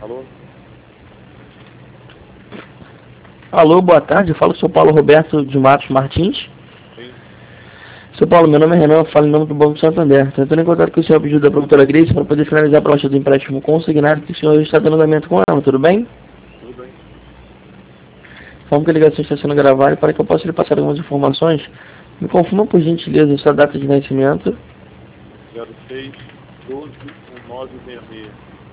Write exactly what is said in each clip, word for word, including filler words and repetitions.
Alô? Alô, boa tarde. Eu falo com o seu Paulo Roberto de Matos Martins. Sim. Seu Paulo, meu nome é Renan, eu falo em nome do Banco Santander. Estou entrando em contato com o senhor pedido da produtora Grace para poder finalizar a proposta do empréstimo consignado que o senhor está dando andamento com ela, tudo bem? Tudo bem. Como que a ligação está sendo gravada e para que eu possa lhe passar algumas informações, me confirma por gentileza sua data de nascimento, zero seis, doze, nove seis seis.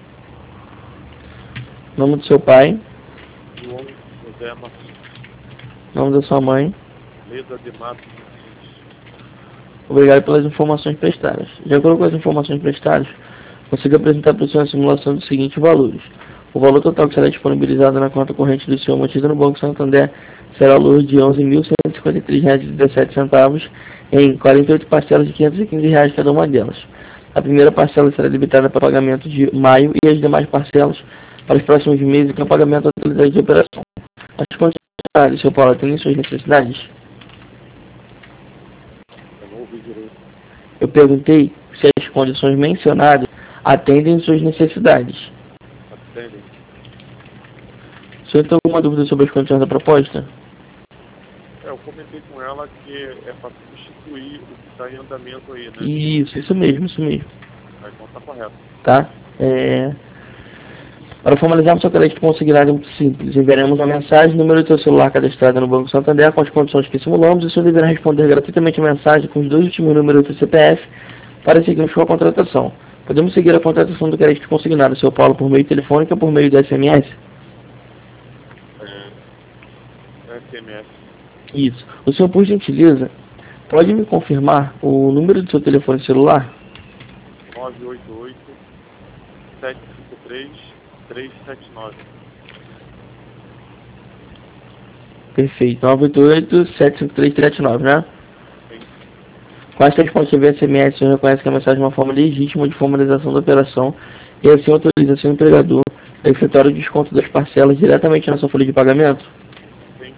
nome do seu pai, João José Martins. nome da sua mãe. Leda de Matos Martins. Obrigado pelas informações prestadas. De acordo com as informações prestadas, consigo apresentar para o senhor a simulação dos seguintes valores. O valor total que será disponibilizado na conta corrente do senhor mantida no Banco Santander será o valor de onze mil cento e cinquenta e três reais e dezessete centavos em quarenta e oito parcelas de quinhentos e quinze reais cada uma delas. A primeira parcela será debitada para o pagamento de maio e as demais parcelas para os próximos meses com pagamento da totalidade de operação. As condições, seu Paulo, atendem suas necessidades? Eu não ouvi direito. Eu perguntei se as condições mencionadas atendem suas necessidades. Atendem. O senhor tem alguma dúvida sobre as condições da proposta? É, eu comentei com ela que é para substituir o que está em andamento aí, né? Isso, isso mesmo, isso mesmo. Ah, então tá correto. Tá? É... Para formalizarmos seu crédito consignado é muito simples. Enviaremos uma mensagem, número do seu celular cadastrado no Banco Santander com as condições que simulamos e o senhor deverá responder gratuitamente a mensagem com os dois últimos números do seu C P F para seguirmos com a contratação. Podemos seguir a contratação do crédito consignado, seu Paulo, por meio telefônico ou por meio do S M S? É, S M S. Isso. O senhor, por gentileza, pode me confirmar o número do seu telefone celular? nove oito oito, sete cinco três, três sete nove. Perfeito. nove oito oito, sete cinco três, três sete nove, né? Sim. Com esta resposta via S M S, o senhor reconhece que a mensagem é uma forma legítima de formalização da operação e assim autoriza seu empregador a efetuar o desconto das parcelas diretamente na sua folha de pagamento? Sim.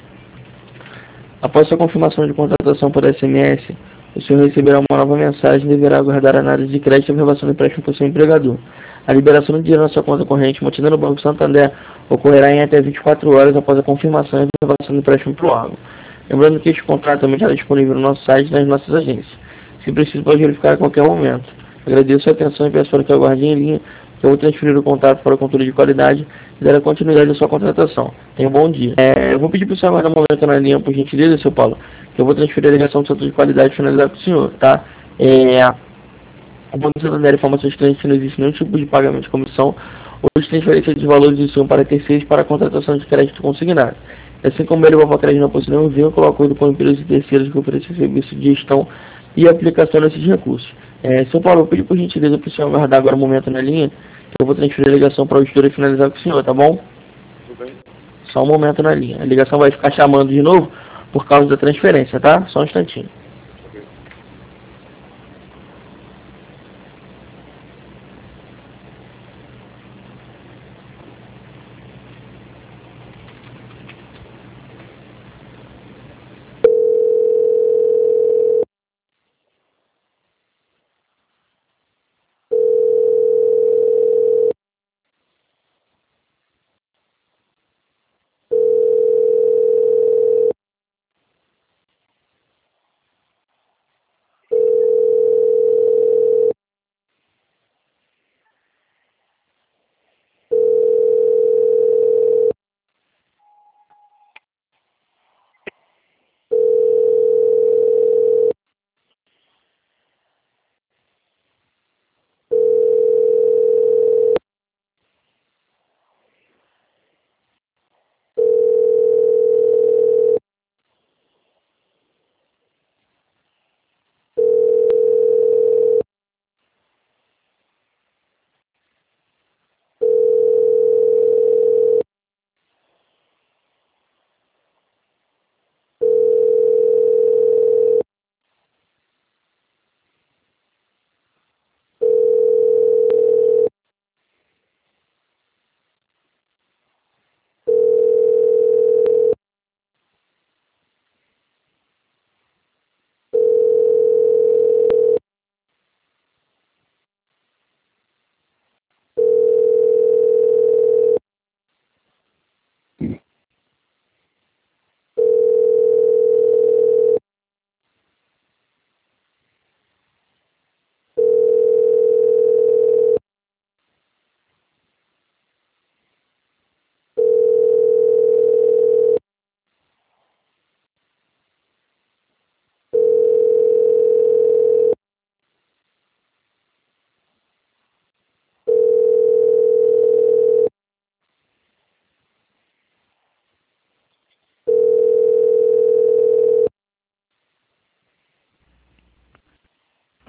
Após sua confirmação de contratação por S M S, o senhor receberá uma nova mensagem e deverá aguardar a análise de crédito e aprovação do empréstimo por seu empregador. A liberação do dinheiro na sua conta corrente mantida no Banco Santander ocorrerá em até vinte e quatro horas após a confirmação e aprovação do empréstimo pelo órgão. Lembrando que este contrato também estará disponível no nosso site e nas nossas agências. Se preciso, pode verificar a qualquer momento. Agradeço a atenção e peço para que aguarde em linha, que eu vou transferir o contato para o controle de qualidade e dar a continuidade à sua contratação. Tenha um bom dia. É, eu vou pedir para o senhor aguardar um momento na linha, por gentileza, seu Paulo, que eu vou transferir a ligação do controle de qualidade e finalizar com o senhor, tá? É, o Banco Santander informa aos seus clientes que não existe nenhum tipo de pagamento de comissão ou de transferência de valores de suma para terceiros para a contratação de crédito consignado. Assim como ele, o Avocred não possui nenhum vínculo ou acordo com empresas e terceiros que oferecem serviço de gestão e aplicação desses recursos. É, São Paulo, eu pedi por gentileza para o senhor aguardar agora um momento na linha, que eu vou transferir a ligação para o auditor e finalizar com o senhor, tá bom? Tudo bem. Só um momento na linha. A ligação vai ficar chamando de novo por causa da transferência, tá? Só um instantinho. Ok.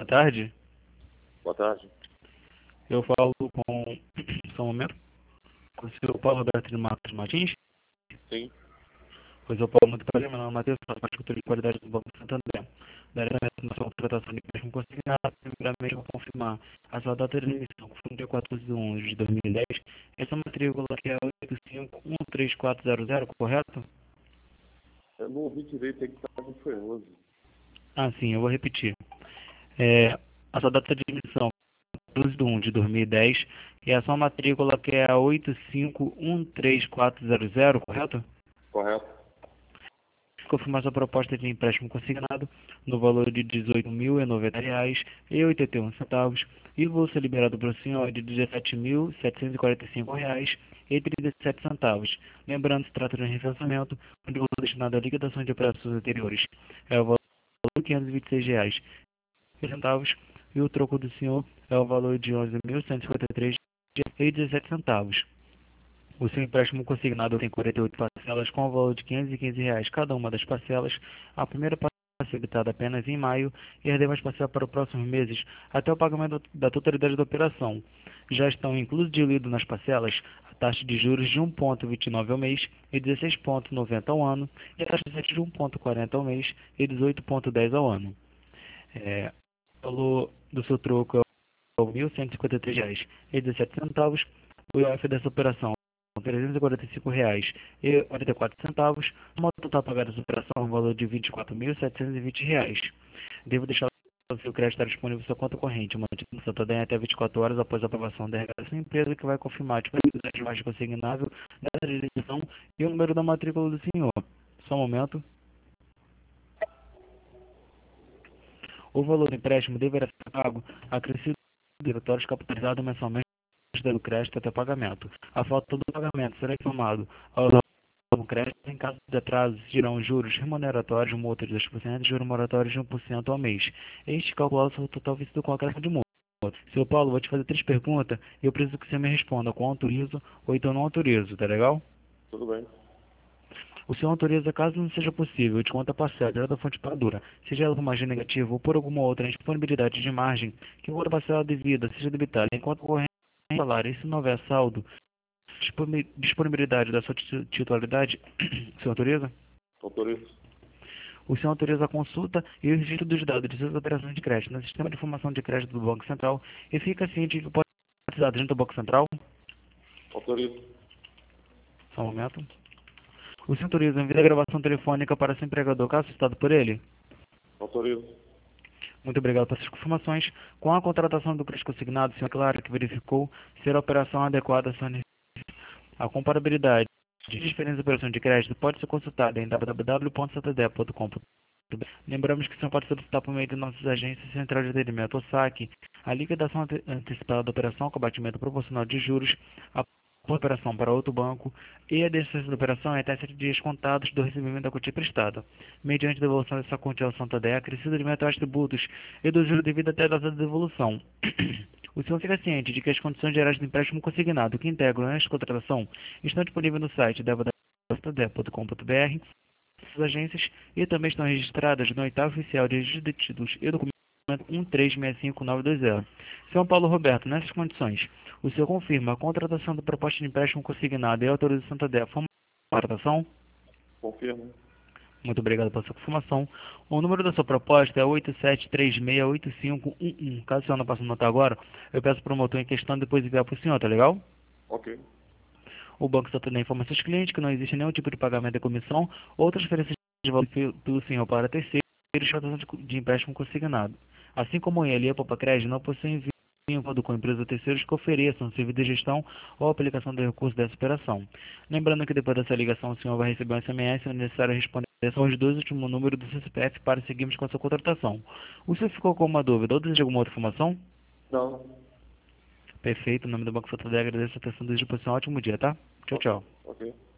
tarde. Boa tarde. Eu falo com, só um momento, com o senhor Paulo Roberto de Matos Martins. Sim. Pois eu, Paulo, muito prazer, meu nome é Matheus, faço parte de cultura de qualidade do Banco Santander. Diretamente na sua contratação de empréstimo consignado, primeiramente vou confirmar a sua data de emissão, que foi no dia quatorze de onze de dois mil e dez. Essa matrícula que é oito cinco um três quatro zero zero, correto? Eu não ouvi direito, aí que tá muito feioso. Ah, sim, eu vou repetir. É, a sua data de emissão, doze de um de dois mil e dez, e a sua matrícula que é a oito cinco um três quatro zero zero, correto? Correto. Confirmar sua proposta de empréstimo consignado no valor de dezoito mil e noventa reais e oitenta e um centavos e vou ser liberado para o senhor de dezessete mil setecentos e quarenta e cinco reais e trinta e sete centavos. Lembrando que se trata de um refinanciamento onde o valor destinado à liquidação de operações anteriores é o valor de quinhentos e vinte e seis reais e centavos e o troco do senhor é o valor de onze mil cento e cinquenta e três reais e dezessete centavos. O seu empréstimo consignado tem quarenta e oito parcelas com o valor de quinhentos e quinze reais cada uma das parcelas. A primeira parcela é habitada apenas em maio e as demais parcelas para os próximos meses até o pagamento da totalidade da operação. Já estão incluídos nas parcelas a taxa de juros de um vírgula vinte e nove ao mês e dezesseis vírgula noventa ao ano e a taxa de juros de um vírgula quarenta ao mês e dezoito vírgula dez ao ano. É, o valor do seu troco é mil cento e cinquenta e três reais e dezessete centavos. O I O F dessa operação trezentos e quarenta e cinco reais e quarenta e quatro centavos, o modo total pagar dessa operação, um valor de vinte e quatro mil setecentos e vinte reais. Devo deixar o seu crédito estar disponível em sua conta corrente, mantido no Santander até vinte e quatro horas após a aprovação da regra da empresa, que vai confirmar a disponibilidade de margem consignável, data de emissão e o número da matrícula do senhor. Só um momento. O valor do empréstimo deverá ser pago acrescido dos diretórios capitalizados mensalmente do crédito até pagamento. A falta do pagamento será informado ao novo crédito. Em caso de atraso, irão juros remuneratórios, multa de dois por cento e juros moratórios de um por cento ao mês. Este calculado sobre o total vencido com a crédito de multa. Seu Paulo, vou te fazer três perguntas e eu preciso que você me responda com autorizo ou então não autorizo, tá legal? Tudo bem. O senhor autoriza caso não seja possível de conta parcela direto da fonte pagadora, seja ela por margem negativa ou por alguma outra indisponibilidade de margem, que outra parcela devida seja debitada enquanto corrente salário, e se não houver saldo, disponibilidade da sua titularidade, o senhor autoriza? Autorizo. O senhor autoriza a consulta e o registro dos dados de suas operações de crédito no sistema de informação de crédito do Banco Central e fica ciente que pode ser utilizado dentro do Banco Central? Autorizo. Só um momento. O senhor autoriza enviar a gravação telefônica para seu empregador caso citado por ele? Autorizo. Muito obrigado por essas informações. Com a contratação do crédito consignado, o senhor claro que verificou ser a operação adequada à sua necessidade. A comparabilidade de diferentes operações de crédito pode ser consultada em w w w ponto santander ponto com ponto b r. Lembramos que o senhor pode solicitar por meio de nossas agências Central de Atendimento ou S A C a liquidação ante antecipada da operação com abatimento proporcional de juros, a operação para outro banco e a desistência da operação é até sete dias contados do recebimento da quantia prestada, mediante devolução dessa quantia ao Santander, acrescido de metais tributos e do juro devido até a data de devolução. O senhor fica ciente de que as condições gerais do empréstimo consignado que integram esta contratação estão disponíveis no site w w w ponto santander ponto com ponto b r, essas agências, e também estão registradas no oitavo oficial de registro de títulos e documentos um três seis cinco nove dois zero. Senhor Paulo Roberto, nessas condições, o senhor confirma a contratação da proposta de empréstimo consignado e autoriza o Santander a forma de contratação? Confirmo. Muito obrigado pela sua confirmação. O número da sua proposta é oito sete três seis oito cinco um um. Caso o senhor não possa anotar agora, eu peço para o promotor em questão depois enviar para o senhor, tá legal? Ok. O Banco Santander informa seus clientes que não existe nenhum tipo de pagamento de comissão ou transferência de valor pelo senhor para terceiros de empréstimo consignado. Assim como ele e a Poupa Crédito não possuem vínculo com empresas ou terceiros que ofereçam serviço de gestão ou aplicação de recursos dessa operação. Lembrando que depois dessa ligação o senhor vai receber um S M S onde é necessário responder são os dois últimos números do seu C P F para seguirmos com a sua contratação. O senhor ficou com uma dúvida ou deseja alguma outra informação? Não. Perfeito, em nome do Banco Santander agradeço a atenção, desejo para o senhor um ótimo dia, tá? Tchau, tchau. Ok.